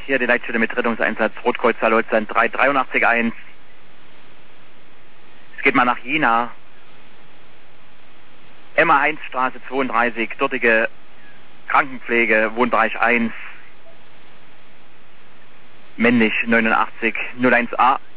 hier die Leitstelle mit Rettungseinsatz Rotkreuz Saarleutzland 3881. Es geht mal nach Jena. Emma-Heinz Straße 32, dortige Krankenpflege, Wohnbereich 1. Männlich 89, 01a.